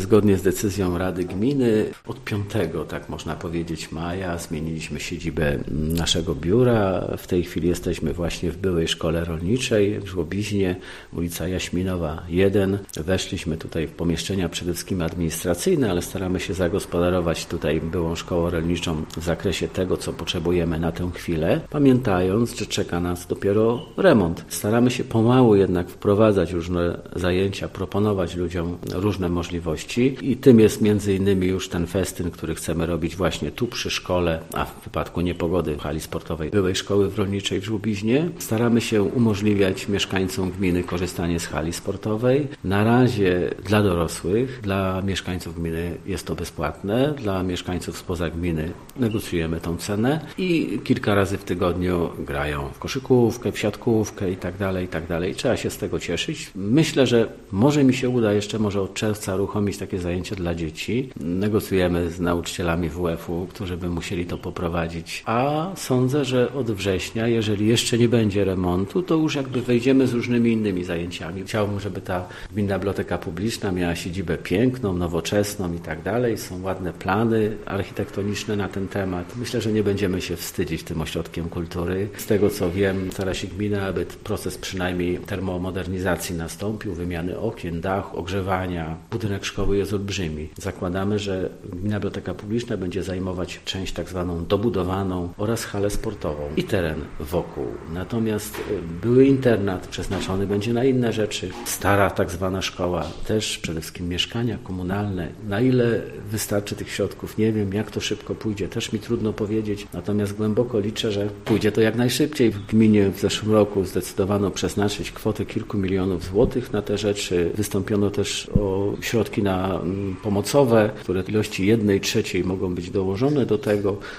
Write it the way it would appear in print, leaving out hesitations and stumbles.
zgodnie z decyzją Rady Gminy od 5, tak można powiedzieć, maja zmieniliśmy siedzibę naszego biura. W tej chwili jesteśmy właśnie w byłej szkole rolniczej w Żłobiźnie, ulica Jaśminowa 1. Weszliśmy tutaj w pomieszczenia przede wszystkim administracyjne, ale staramy się zagospodarować tutaj byłą szkołę rolniczą w zakresie tego, co potrzebujemy na tę chwilę, pamiętając, że czeka nas dopiero remont. Staramy się pomału jednak wprowadzać różne zajęcia, proponować ludziom różne możliwości i tym jest między innymi już ten festyn, który chcemy robić właśnie tu przy szkole, a w wypadku niepogody w hali sportowej byłej szkoły rolniczej w Żłobiźnie. Staramy się umożliwiać mieszkańcom gminy korzystanie z hali sportowej. Na razie dla dorosłych, dla mieszkańców gminy jest to bezpłatne, dla mieszkańców spoza gminy negocjujemy tą cenę i kilka razy w tygodniu grają w koszykówkę, w siatkówkę i tak dalej. Trzeba się z tego cieszyć. Myślę, że może mi się uda jeszcze może od czerwca uruchomić takie zajęcia dla dzieci. Negocjujemy z nauczycielami WF-u, którzy by musieli to poprowadzić, a sądzę, że od września, jeżeli jeszcze nie będzie remontu, to już jakby wejdziemy z różnymi innymi zajęciami. Chciałbym, żeby ta Gminna Biblioteka Publiczna miała siedzibę piękną, nowoczesną i tak dalej. Są ładne plany architektoniczne na ten temat. Myślę, że nie będziemy się wstydzić tym ośrodkiem kultury. Z tego co wiem, stara się gmina, aby proces przynajmniej termomodernizacji nastąpił, wymiany okien, dach, ogrzewania. Budynek szkoły jest olbrzymi. Zakładamy, że Gminna Biblioteka Publiczna będzie zajmować część tak zwaną dobudowaną oraz halę sportową i teren wokół. Natomiast były internat przeznaczony będzie na inne rzeczy. Stara tak zwana szkoła, też przede wszystkim mieszkania komunalne. Na ile wystarczy tych środków, nie wiem, jak to szybko pójdzie, też mi trudno powiedzieć. Natomiast głęboko liczę, że pójdzie to jak najszybciej. W gminie w zeszłym roku zdecydowano przeznaczyć kwotę kilku milionów złotych na te rzeczy. Wystąpiono też o środki na pomocowe, które w ilości 1/3 mogą być dołożone do tego.